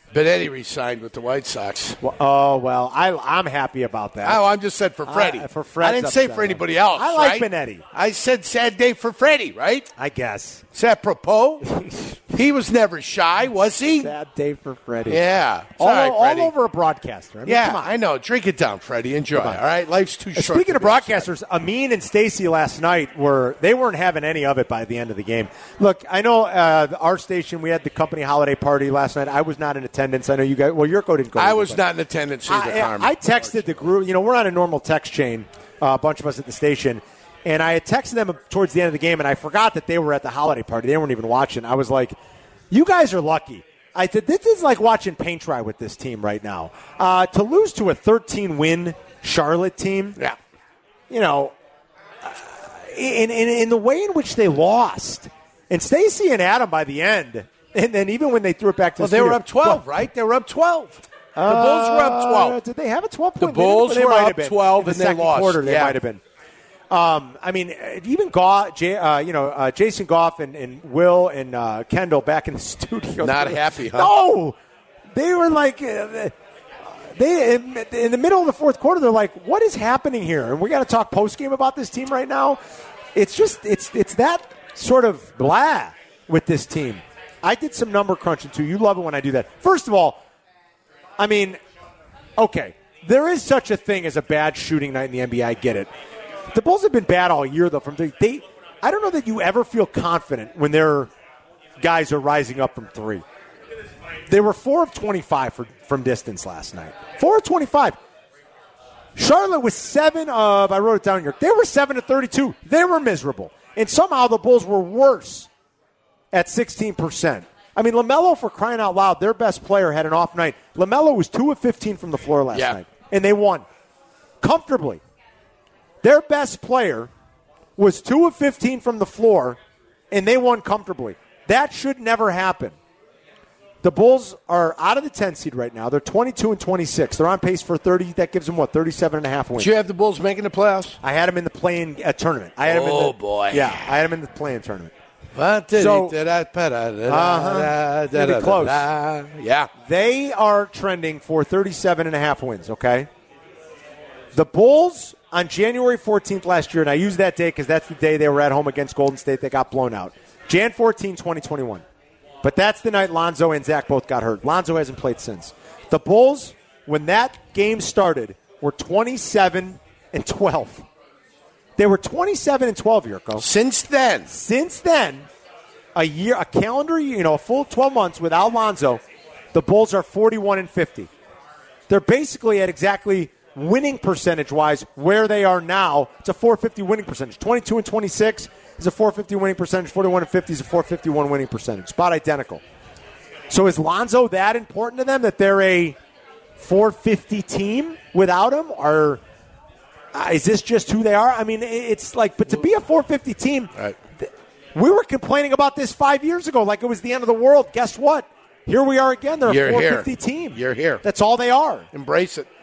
Benetti re-signed with the White Sox. Well, oh, well, I, I'm happy about that. Oh, I just said for Freddie. Uh, for Fred's I didn't say upset. for anybody else. I like right? Benetti. I said sad day for Freddie, right? I guess. C'est apropos. He was never shy, was he? Sad day for Freddie. Yeah. It's All, all right, all Freddie. over a broadcaster. I mean, Yeah, come on. I know. Drink it down, Freddie. Enjoy. All right, life's too short. Speaking to of be upset. broadcasters, Amin and Stacy last night were they weren't having any of it by the end of the game. Look, I know uh, our station we had the company holiday party last night. I was not in attendance. I know you guys. Well, Yurko didn't go. I either, was but not in attendance either, I, Carmen. I texted the group. You know, we're on a normal text chain, uh, a bunch of us at the station, and I had texted them towards the end of the game, and I forgot that they were at the holiday party. They weren't even watching. I was like, "You guys are lucky." I said, "This is like watching paint dry with this team right now. Uh, to lose to a thirteen-win Charlotte team, yeah, you know, uh, in, in in the way in which they lost, and Stacy and Adam by the end, and then even when they threw it back to well, the they studio, were up twelve, well, right? They were up twelve. The Bulls were up twelve. Uh, did they have a twelve-point The Bulls lead? They were might up have been. twelve In the and they second lost. quarter, they Yeah. might have been. Um, I mean, even Goff, Jay, uh, you know, uh, Jason Goff and, and Will and uh, Kendall back in the studio. Not happy, huh? No, they were like, uh, they in, in the middle of the fourth quarter. They're like, "What is happening here?" And we got to talk post game about this team right now. It's just, it's it's that sort of blah with this team. I did some number crunching too. You love it when I do that. First of all, I mean, okay, there is such a thing as a bad shooting night in the N B A. I get it. The Bulls have been bad all year, though. From the, they, I don't know that you ever feel confident when their guys are rising up from three. They were four of twenty-five for, from distance last night. Four of twenty-five. Charlotte was seven of, I wrote it down here, they were seven of thirty-two. They were miserable. And somehow the Bulls were worse at sixteen percent. I mean, LaMelo, for crying out loud, their best player had an off night. LaMelo was two of fifteen from the floor last yeah. night, and they won comfortably. Their best player was two of fifteen from the floor, and they won comfortably. That should never happen. The Bulls are out of the ten seed right now. They're twenty-two and twenty-six. They're on pace for thirty. That gives them, what, thirty-seven and a half wins. Did you have the Bulls making the playoffs? I had them in the play-in uh, tournament. I had them Oh, in the, boy. Yeah, I had them in the play-in tournament. So, uh-huh. Pretty close. Yeah. They are trending for thirty-seven and a half wins, okay? The Bulls on January fourteenth last year, and I use that day because that's the day they were at home against Golden State. They got blown out. January fourteenth, twenty twenty-one. But that's the night Lonzo and Zach both got hurt. Lonzo hasn't played since. The Bulls, when that game started, were twenty-seven and twelve. They were twenty-seven and twelve, Yurko. Since then. Since then, a year, a calendar year, you know, a full twelve months without Lonzo, the Bulls are forty-one and fifty. They're basically at exactly winning percentage-wise where they are now. It's a four fifty winning percentage. twenty-two and twenty-six is a four fifty winning percentage. forty-one and fifty is a four fifty-one winning percentage. About identical. So is Lonzo that important to them that they're a four fifty team without him? Or uh, is this just who they are? I mean, it's like, but to be a four fifty team, Right. th- we were complaining about this five years ago like it was the end of the world. Guess what? Here we are again. They're You're a four here. fifty team. You're here. That's all they are. Embrace it.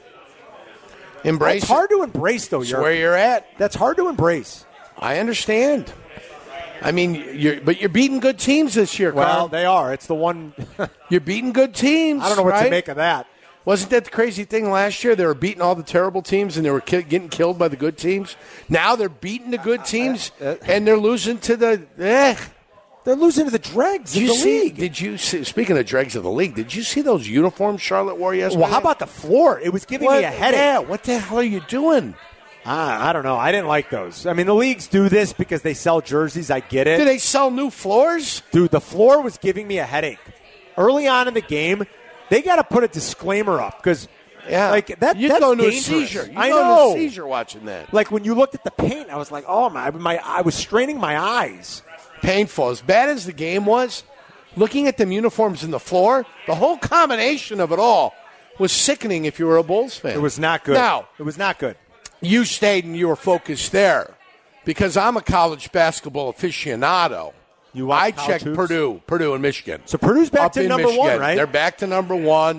Embrace It's hard it. to embrace, though. It's You're, where you're at. That's hard to embrace. I understand. I mean, you're, but you're beating good teams this year, Well, Carl. they are. It's the one. You're beating good teams. I don't know what right? to make of that. Wasn't that the crazy thing last year? They were beating all the terrible teams and they were ki- getting killed by the good teams. Now they're beating the good teams uh, and they're losing to the. Eh. They're losing to the dregs Did of you the see? league. Did you see? Speaking of dregs of the league, did you see those uniforms Charlotte wore yesterday? Well, how about the floor? It was giving what? me a headache. Yeah, what the hell are you doing? Ah, I don't know. I didn't like those. I mean, the leagues do this because they sell jerseys. I get it. Do they sell new floors? Dude, the floor was giving me a headache. Early on in the game, they got to put a disclaimer up because, Yeah, like that. You that's go into a dangerous. seizure. You I go know. into a seizure watching that. Like when you looked at the paint, I was like, oh my, my, I was straining my eyes. Painful. As bad as the game was, looking at them uniforms in the floor, the whole combination of it all was sickening if you were a Bulls fan. It was not good. Now, it was not good. you stayed and you were focused there because I'm a college basketball aficionado. You watch I college checked hoops? Purdue, Purdue and Michigan. So Purdue's back Up to in number Michigan. one, right? They're back to number one.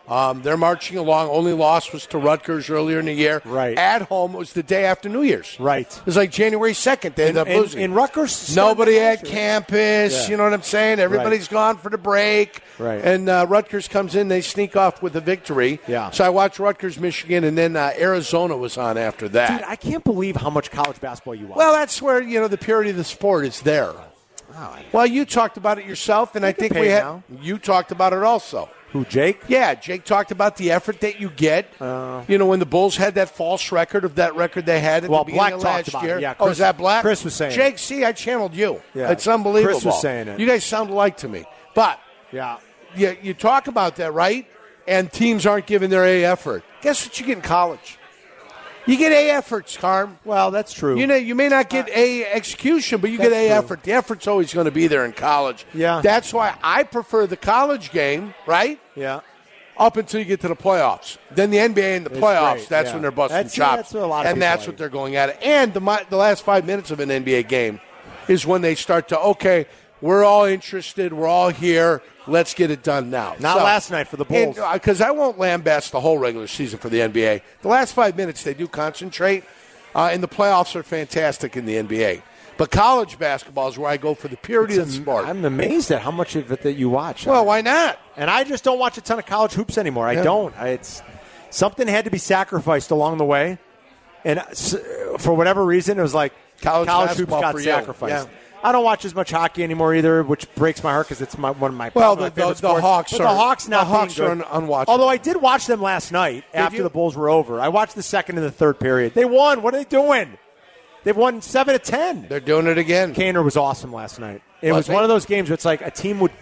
Um, they're marching along. Only loss was to Rutgers earlier in the year. Right. At home, it was the day after New Year's. Right. It was like January second. They ended up And- losing. and Rutgers Nobody started at last year. campus. Yeah. You know what I'm saying? Everybody's gone for the break. Right. And uh, Rutgers comes in. They sneak off with a victory. Yeah. So I watched Rutgers, Michigan, and then uh, Arizona was on after that. Dude, I can't believe how much college basketball you watch. Well, that's where, you know, the purity of the sport is there. Well, you talked about it yourself, and I think paid we had now. you talked about it also. Who, Jake? Yeah, Jake talked about the effort that you get. Uh, you know, when the Bulls had that false record of that record they had at Well, the beginning Black of talked last about it. year. Yeah, oh, Chris- is that Black? Chris was saying Jake, it. see, I channeled you. Yeah. It's unbelievable. Chris was saying it. You guys sound alike to me. But Yeah. you, you talk about that, right? And teams aren't giving their A effort. Guess what you get in college? You get A efforts, Carm. Well, that's true. You know, you may not get A execution, but you get That's A true. effort. The effort's always going to be there in college. Yeah. That's why I prefer the college game, right? Yeah. Up until you get to the playoffs. Then the N B A and the It's playoffs, great, that's yeah. when they're busting That's- chops. that's what a lot of and people that's like. what they're going at it. And the, mi- the last five minutes of an N B A game is when they start to, okay, we're all interested. We're all here. Let's get it done now. Not last night for the Bulls. Because I won't lambast the whole regular season for the N B A. The last five minutes, they do concentrate. Uh, and the playoffs are fantastic in the N B A. But college basketball is where I go for the purity of the sport. I'm amazed at how much of it that you watch. Well, why not? And I just don't watch a ton of college hoops anymore. I Yeah. don't. I, it's something had to be sacrificed along the way, and s- for whatever reason, it was like College hoops basketball got for you. sacrificed. Yeah. I don't watch as much hockey anymore either, which breaks my heart because it's my, one of my Well, my the- favorite the- the sports. Hawks But are- the Hawks not the Hawks being are good. un- unwatchable. Although I did watch them last night after you? the Bulls were over. I watched the second and the third period. They won. What are they doing? They've won seven to ten. They're doing it again. Kaner was awesome last night. It Was was he? one of those games where it's like a team would.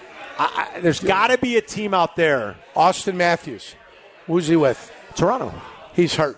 I, I, there's got to be a team out there. Austin Matthews. Who's he with? Toronto. He's hurt.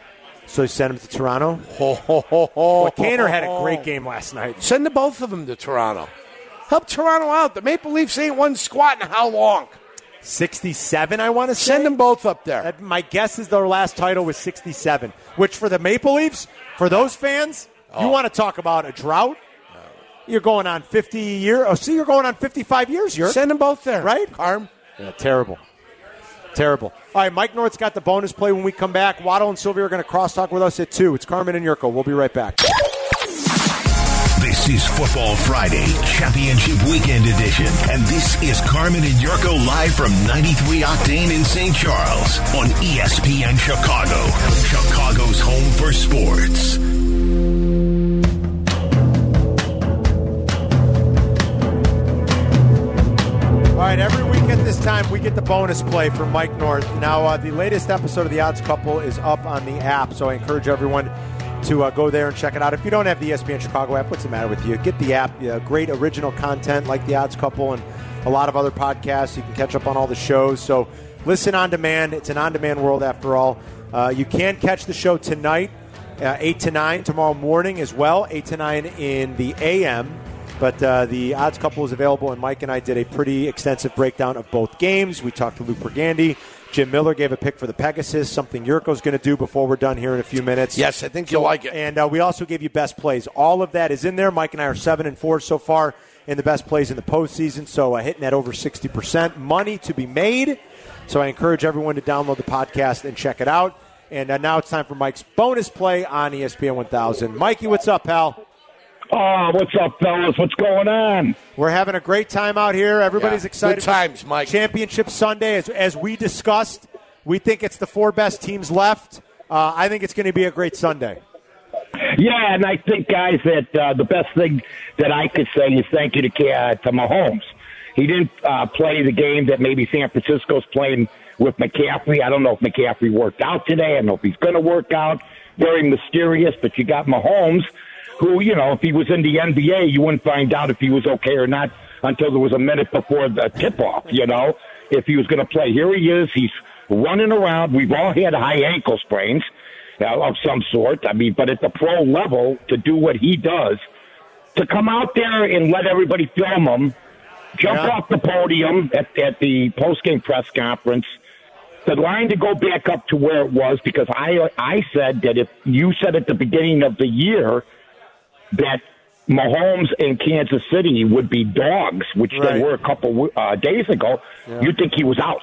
So you sent him to Toronto. Ho, ho, ho, ho. Well, Kaner had a great game last night. Send the both of them to Toronto. Help Toronto out. The Maple Leafs ain't won squat in how long? sixty-seven, I want to say. Send them both up there. That- my guess is their last title was sixty-seven, which for the Maple Leafs, for those fans, you Oh. want to talk about a drought? You're going on fifty years. Oh, see, you're going on fifty-five years. You're Send them both there. right? Carm. Yeah, terrible. Terrible. All right, Mike North's got the bonus play when we come back. Waddle and Sylvia are going to crosstalk with us at two. It's Carmen and Yurko. We'll be right back. This is Football Friday, Championship Weekend Edition. And this is Carmen and Yurko live from ninety-three Octane in Saint Charles on E S P N Chicago. Chicago's home for sports. All right, every week at this time, we get the bonus play from Mike North. Now, uh, the latest episode of The Odds Couple is up on the app, so I encourage everyone to uh, go there and check it out. If you don't have the E S P N Chicago app, what's the matter with you? Get the app. Uh, great original content like The Odds Couple and a lot of other podcasts. You can catch up on all the shows. So listen on demand. It's an on-demand world after all. Uh, you can catch the show tonight, uh, eight to nine, tomorrow morning as well, eight to nine in the A M. But uh, the Odds Couple is available, and Mike and I did a pretty extensive breakdown of both games. We talked to Luke Burgandy. Jim Miller gave a pick for the Pegasus, something Yurko's going to do before we're done here in a few minutes. Yes, I think you'll like it. And uh, we also gave you best plays. All of that is in there. Mike and I are seven and four so far in the best plays in the postseason, so uh, hitting that over sixty percent. Money to be made. So I encourage everyone to download the podcast and check it out. And uh, now it's time for Mike's bonus play on E S P N one thousand. Mikey, what's up, pal? Oh, what's up, fellas? What's going on? We're having a great time out here. Everybody's Yeah, excited. good times, Mike. Championship Sunday, as, as we discussed, we think it's the four best teams left. Uh, I think it's going to be a great Sunday. Yeah, and I think, guys, that uh, the best thing that I could say is thank you to, uh, to Mahomes. He didn't uh, play the game that maybe San Francisco's playing with McCaffrey. I don't know if McCaffrey worked out today. I don't know if he's going to work out. Very mysterious, but you got Mahomes, who, you know, if he was in the N B A, you wouldn't find out if he was okay or not until there was a minute before the tip-off, you know, if he was going to play. Here he is. He's running around. We've all had high ankle sprains uh, of some sort. I mean, but at the pro level, to do what he does, to come out there and let everybody film him, jump Yeah. off the podium at, at the post-game press conference, the line to go back up to where it was, because I I said that if you said at the beginning of the year that Mahomes and Kansas City would be dogs, which Right. they were a couple uh, days ago, Yeah. you'd think he was out.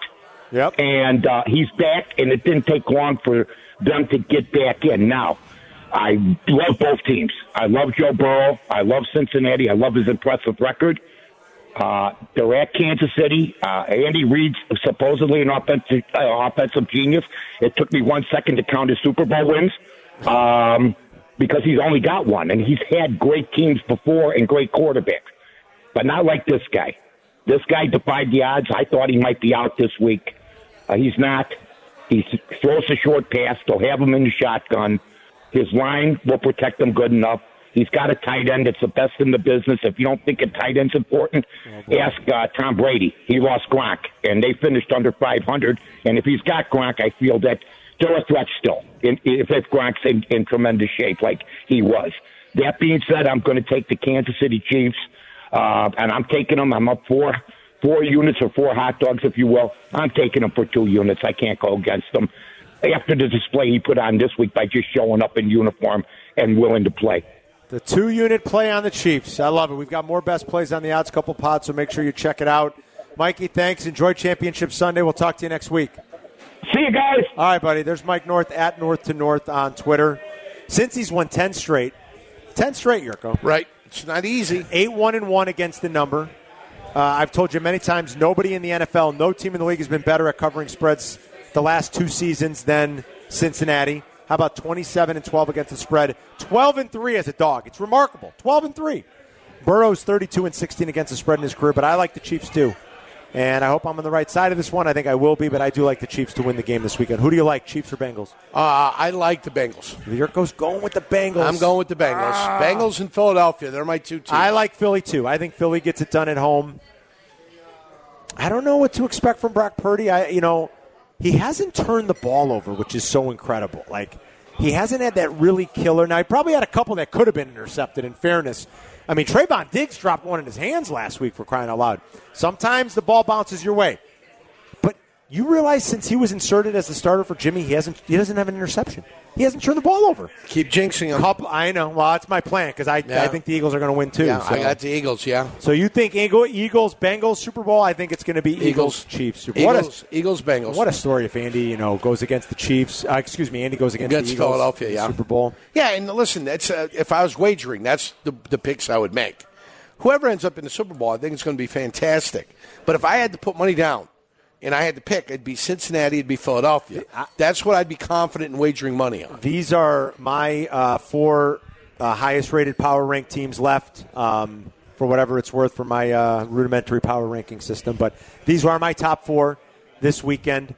Yep. And uh, he's back, and it didn't take long for them to get back in. Now, I love both teams. I love Joe Burrow. I love Cincinnati. I love his impressive record. Uh, they're at Kansas City. Uh, Andy Reid's supposedly an offensive, uh, offensive genius. It took me one second to count his Super Bowl wins um, because he's only got one, and he's had great teams before and great quarterbacks, but not like this guy. This guy defied the odds. I thought he might be out this week. Uh, he's not. He throws a short pass. They'll have him in the shotgun. His line will protect him good enough. He's got a tight end that's the best in the business. If you don't think a tight end's important, oh, ask uh, Tom Brady. He lost Gronk, and they finished under five hundred. And if he's got Gronk, I feel that they're a threat still, in, if, if Gronk's in, in tremendous shape like he was. That being said, I'm going to take the Kansas City Chiefs, uh, and I'm taking them. I'm up four, four units or four hot dogs, if you will. I'm taking them for two units. I can't go against them after the display he put on this week by just showing up in uniform and willing to play. The two-unit play on the Chiefs. I love it. We've got more best plays on the odds couple pods, so make sure you check it out. Mikey, thanks. Enjoy Championship Sunday. We'll talk to you next week. See you guys. All right, buddy. There's Mike North at North to North on Twitter. Since he's won ten straight, ten straight, Yurko. Right. It's not easy. eight one and one against the number. Uh, I've told you many times, nobody in the N F L, no team in the league has been better at covering spreads the last two seasons than Cincinnati. How about twenty-seven and twelve against the spread? twelve and three as a dog. It's remarkable. twelve and three. Burrow's thirty-two and sixteen against the spread in his career, but I like the Chiefs too. And I hope I'm on the right side of this one. I think I will be, but I do like the Chiefs to win the game this weekend. Who do you like, Chiefs or Bengals? Uh, I like the Bengals. Yurko's going with the Bengals. I'm going with the Bengals. Ah. Bengals and Philadelphia. They're my two teams. I like Philly too. I think Philly gets it done at home. I don't know what to expect from Brock Purdy. I, you know, he hasn't turned the ball over, which is so incredible. Like, he hasn't had that really killer. Now, he probably had a couple that could have been intercepted, in fairness. I mean, Trayvon Diggs dropped one in his hands last week, for crying out loud. Sometimes the ball bounces your way. But you realize since he was inserted as the starter for Jimmy, he hasn't. He doesn't have an interception. He hasn't turned the ball over. Keep jinxing him. Couple, I know. Well, that's my plan because I, yeah. I think the Eagles are going to win too. Yeah, so. I got the Eagles, yeah. So you think Eagle, Eagles, Bengals, Super Bowl? I think it's going to be Eagles, Eagles Chiefs. Super Bowl. Eagles, what a, Eagles, Bengals. What a story if Andy, you know, goes against the Chiefs. Uh, excuse me, Andy goes against, against the Eagles. Philadelphia, yeah. Super Bowl. Yeah, and listen, that's uh, if I was wagering, that's the, the picks I would make. Whoever ends up in the Super Bowl, I think it's going to be fantastic. But if I had to put money down, and I had to pick, it'd be Cincinnati, it'd be Philadelphia. That's what I'd be confident in wagering money on. These are my uh, four uh, highest-rated power rank teams left, um, for whatever it's worth for my uh, rudimentary power ranking system. But these are my top four this weekend.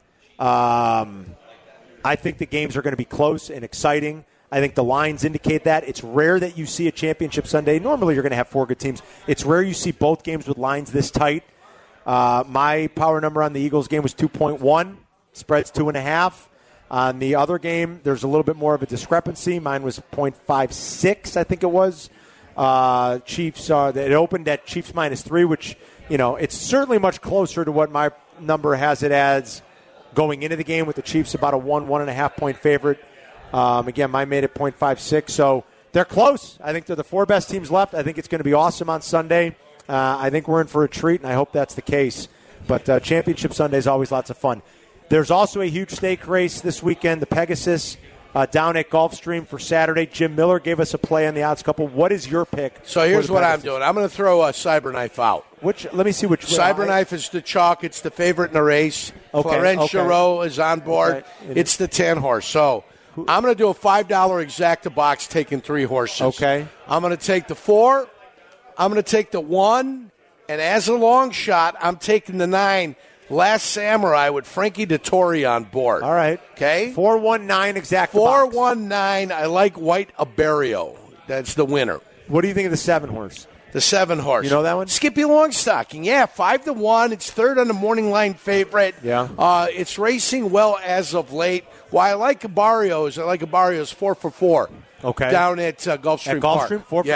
Um, I think the games are going to be close and exciting. I think the lines indicate that. It's rare that you see a championship Sunday. Normally you're going to have four good teams. It's rare you see both games with lines this tight. Uh, my power number on the Eagles game was two point one. Spread's two point five. On the other game, there's a little bit more of a discrepancy. Mine was point five six, I think it was. Uh, Chiefs, uh, it opened at Chiefs minus three, which, you know, it's certainly much closer to what my number has it as going into the game with the Chiefs, about a one, one and a half point favorite. Um, again, mine made it point five six, so they're close. I think they're the four best teams left. I think it's going to be awesome on Sunday. Uh, I think we're in for a treat, and I hope that's the case. But uh, Championship Sunday is always lots of fun. There's also a huge stake race this weekend, the Pegasus, uh, down at Gulfstream for Saturday. Jim Miller gave us a play on the odds couple. What is your pick? So here's what I'm doing. I'm going to throw a Cyberknife out. Which? Let me see which. Cyberknife is the chalk. It's the favorite in the race. Okay, Florent okay. Geroux is on board. Okay. It it's is. the ten horse. So I'm going to do a five dollar exacta box taking three horses. Okay. I'm going to take the four. I'm going to take the one, and as a long shot, I'm taking the nine, Last Samurai with Frankie Dettori on board. All right. Okay? four one nine exact four one nine, I like White Aberio. That's the winner. What do you think of the seven horse? The seven horse. You know that one? Skippy Longstocking. Yeah, five to one. It's third on the morning line favorite. Yeah. Uh, it's racing well as of late. Why I like Abario's, I like Abario's four for four. Okay. Down at uh, Gulfstream At Gulfstream, Park. four yeah. for four?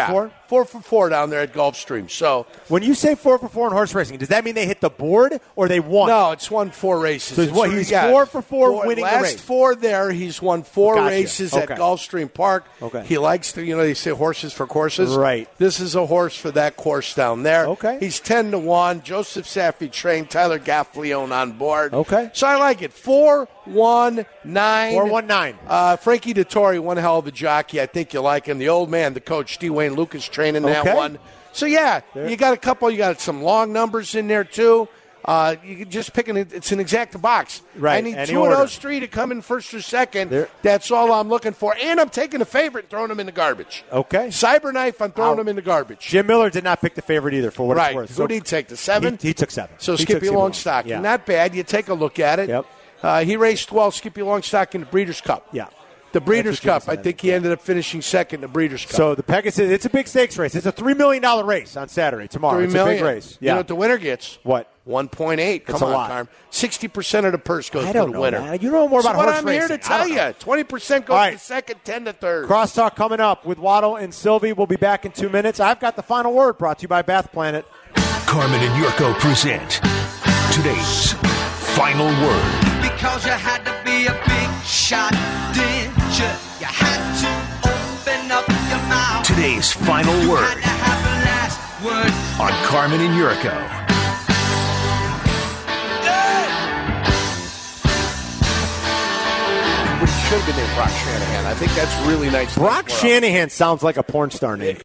four for four down there at Gulfstream. So when you say four for four in horse racing, does that mean they hit the board or they won? no, it's won four races. So he's, what, It's- he's yeah, four for four, four winning last the race. four there. He's won four Gotcha. races Okay. at Gulfstream Park. Okay. He likes to, you know, they say horses for courses. Right. This is a horse for that course down there. Okay. He's ten to one. Joseph Saffie trained. Tyler Gaffleone on board. Okay. So I like it. Four, one, nine. Four, one, nine. Uh, Frankie Dettori, one hell of a jockey. I think you like him. The old man, the coach, D. Wayne Lucas, training that Okay. one. So, yeah, There. you got a couple. You got some long numbers in there, too. Uh, you can just pick an, it's an exact box. Right, I need any two order. of those three to come in first or second. There. That's all I'm looking for. And I'm taking a favorite and throwing them in the garbage. Okay. Cyberknife, I'm throwing Out. them in the garbage. Jim Miller did not pick the favorite either, for what Right. it's worth. Who So did he take? The seven? He, he took seven. So He took Skippy Skippy Longstock. Yeah. Not bad. You take a look at it. Yep. Uh, he raced well, Skippy Longstock, in the Breeders' Cup. Yeah. The Breeders' That's what Jim Cup. I said. think he ended up finishing second in the Breeders' Cup. So the Pegasus, it's a big stakes race. It's a three million dollars race on Saturday, tomorrow. Three it's million. a big race. You Yeah. know what the winner gets? What? one point eight. Come It's a on, lot. Carm. sixty percent of the purse goes I to don't the know, winner. man. You know more So about what horse I'm here to racing. I tell don't know. you. twenty percent goes All right. to second, ten to third. Crosstalk coming up with Waddle and Sylvie. We'll be back in two minutes. I've got the final word brought to you by Bath Planet. Carmen and Yurko present today's final word. Because you had to be a big shot, didn't you? You had to open up your mouth. Today's final Had word to have the last word. on Carmen and Yurko. But he should have been named Brock Shanahan. I think that's really nice. Brock Shanahan sounds like a porn star name.